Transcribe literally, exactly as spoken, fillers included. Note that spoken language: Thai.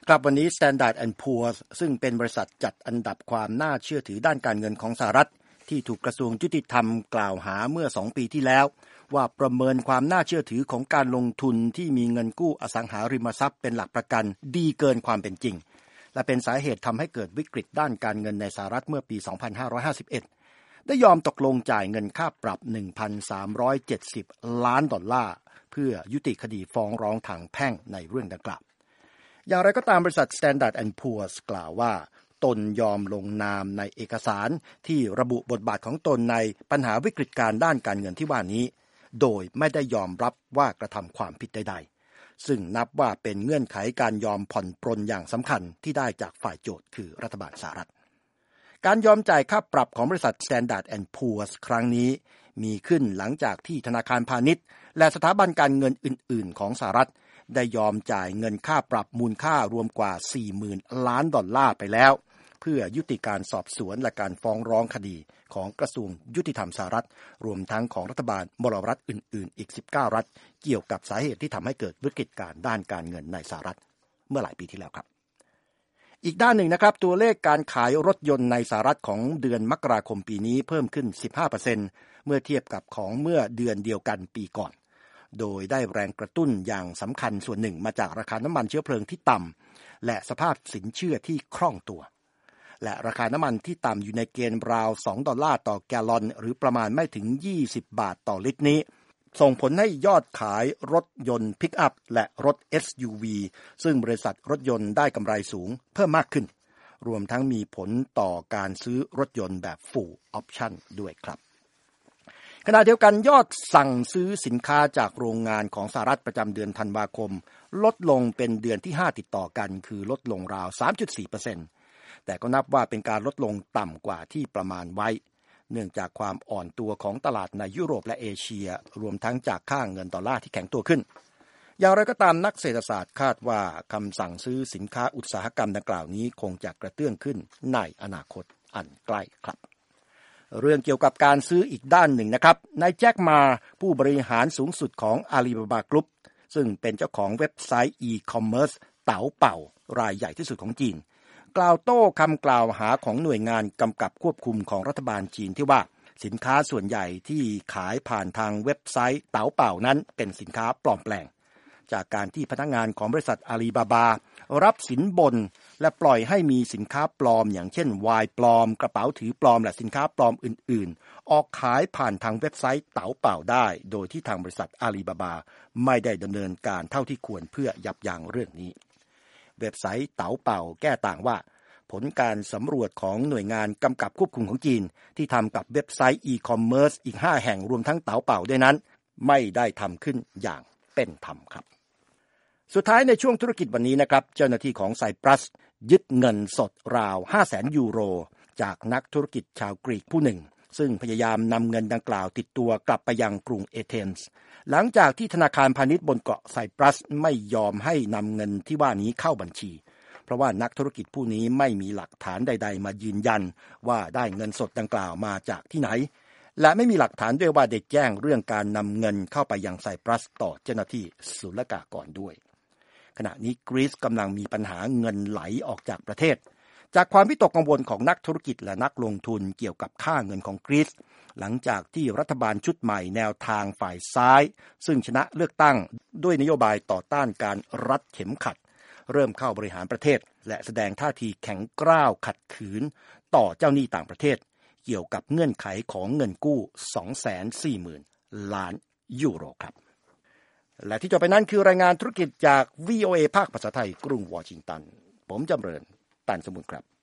ครับวันนี้ Standard แอนด์ Poor's ซึ่งเป็นบริษัทจัดอันดับความน่าเชื่อถือด้านการเงินของสหรัฐที่ถูกกระทรวงยุติธรรมกล่าวหาเมื่อสองปีที่แล้วว่าประเมินความน่าเชื่อถือของการลงทุนที่มีเงินกู้อสังหาริมทรัพย์เป็นหลักประกันดีเกินความเป็นจริงและเป็นสาเหตุทำให้เกิดวิกฤตด้านการเงินในสหรัฐเมื่อปีสองพันห้าร้อยห้าสิบเอ็ดได้ยอมตกลงจ่ายเงินค่าปรับ หนึ่งพันสามร้อยเจ็ดสิบ ล้านดอลลาร์เพื่อยุติคดีฟ้องร้องทางแพ่งในเรื่องดังกล่าวอย่างไรก็ตามบริษัท Standard แอนด์ Poor's กล่าวว่าตนยอมลงนามในเอกสารที่ระบุบทบาทของตนในปัญหาวิกฤตการด้านการเงินที่ว่านี้โดยไม่ได้ยอมรับว่ากระทำความผิดใดๆซึ่งนับว่าเป็นเงื่อนไขการยอมผ่อนปรนอย่างสำคัญที่ได้จากฝ่ายโจทก์คือรัฐบาลสหรัฐการยอมจ่ายค่าปรับของบริษัท Standard แอนด์ Poor's ครั้งนี้มีขึ้นหลังจากที่ธนาคารพาณิชย์และสถาบันการเงินอื่นๆของสหรัฐได้ยอมจ่ายเงินค่าปรับมูลค่ารวมกว่า สี่หมื่น ล้านดอลลาร์ไปแล้วเพื่อยุติการสอบสวนและการฟ้องร้องคดีของกระทรวงยุติธรรมสหรัฐรวมทั้งของรัฐบาลมลรัฐอื่นๆอีกสิบเก้ารัฐเกี่ยวกับสาเหตุที่ทำให้เกิดวิกฤตการด้านการเงินในสหรัฐเมื่อหลายปีที่แล้วครับอีกด้านหนึ่งนะครับตัวเลขการขายรถยนต์ในสหรัฐของเดือนมกราคมปีนี้เพิ่มขึ้น สิบห้าเปอร์เซ็นต์ เมื่อเทียบกับของเมื่อเดือนเดียวกันปีก่อนโดยได้แรงกระตุ้นอย่างสำคัญส่วนหนึ่งมาจากราคาน้ำมันเชื้อเพลิงที่ต่ำและสภาพสินเชื่อที่คล่องตัวและราคาน้ำมันที่ต่ำอยู่ในเกณฑ์ราวสองดอลลาร์ต่อแกลลอนหรือประมาณไม่ถึงยี่สิบบาทต่อลิตรนี้ส่งผลให้ยอดขายรถยนต์พิกอัพและรถ เอส ยู วี ซึ่งบริษัทรถยนต์ได้กำไรสูงเพิ่มมากขึ้นรวมทั้งมีผลต่อการซื้อรถยนต์แบบ Full Option ด้วยครับขณะเดียวกันยอดสั่งซื้อสินค้าจากโรงงานของสหรัฐประจำเดือนธันวาคมลดลงเป็นเดือนที่ห้าติดต่อกันคือลดลงราว สามจุดสี่เปอร์เซ็นต์ แต่ก็นับว่าเป็นการลดลงต่ำกว่าที่ประมาณไว้เนื่องจากความอ่อนตัวของตลาดในยุโรปและเอเชียรวมทั้งจากค่าเงินดอลลาร์ที่แข็งตัวขึ้นอย่างไรก็ตามนักเศรษฐศาสตร์คาดว่าคำสั่งซื้อสินค้าอุตสาหกรรมดังกล่าวนี้คงจะกระเตื้องขึ้นในอนาคตอันใกล้ครับเรื่องเกี่ยวกับการซื้ออีกด้านหนึ่งนะครับนายแจ็คมาผู้บริหารสูงสุดของ Alibaba Group ซึ่งเป็นเจ้าของเว็บไซต์ e-commerce เต๋าเป่ารายใหญ่ที่สุดของจีนกล่าวโต้คำกล่าวหาของหน่วยงานกำกับควบคุมของรัฐบาลจีนที่ว่าสินค้าส่วนใหญ่ที่ขายผ่านทางเว็บไซต์เต๋าเป่านั้นเป็นสินค้าปลอมแปลงจากการที่พนักงานของบริษัทอาลีบาบารับสินบนและปล่อยให้มีสินค้าปลอมอย่างเช่นไวน์ปลอมกระเป๋าถือปลอมและสินค้าปลอมอื่นๆออกขายผ่านทางเว็บไซต์เต๋าเป่าได้โดยที่ทางบริษัทอาลีบาบาไม่ได้ดำเนินการเท่าที่ควรเพื่อยับยั้งเรื่องนี้เว็บไซต์เต๋าเป่าแก้ต่างว่าผลการสำรวจของหน่วยงานกำกับควบคุมของจีนที่ทำกับเว็บไซต์ e-commerce อีกห้าแห่งรวมทั้งเต๋าเป่าด้วยนั้นไม่ได้ทำขึ้นอย่างเป็นธรรมครับสุดท้ายในช่วงธุรกิจวันนี้นะครับเจ้าหน้าที่ของไซปรัสยึดเงินสดราว ห้าแสน ยูโรจากนักธุรกิจชาวกรีกผู้หนึ่งซึ่งพยายามนำเงินดังกล่าวติดตัวกลับไปยังกรุงเอเธนส์หลังจากที่ธนาคารพาณิชย์บนเกาะไซปรัสไม่ยอมให้นำเงินที่ว่านี้เข้าบัญชีเพราะว่านักธุรกิจผู้นี้ไม่มีหลักฐานใดๆมายืนยันว่าได้เงินสดดังกล่าวมาจากที่ไหนและไม่มีหลักฐานด้วยว่าได้แจ้งเรื่องการนำเงินเข้าไปยังไซปรัสต่อเจ้าหน้าที่ศุลกากรด้วยขณะนี้กรีซกำลังมีปัญหาเงินไหลออกจากประเทศจากความวิตกกังวลของนักธุรกิจและนักลงทุนเกี่ยวกับค่าเงินของกรีซหลังจากที่รัฐบาลชุดใหม่แนวทางฝ่ายซ้ายซึ่งชนะเลือกตั้งด้วยนโยบายต่อต้านการรัดเข็มขัดเริ่มเข้าบริหารประเทศและแสดงท่าทีแข็งกร้าวขัดขืนต่อเจ้าหนี้ต่างประเทศเกี่ยวกับเงื่อนไขของเงินกู้ สองแสนสี่หมื่น ล้านยูโรครับและที่จบไปนั้นคือรายงานธุรกิจจาก วี โอ เอ ภาคภาษาไทยกรุงวอชิงตันผมจำเริญตันสมุนครับ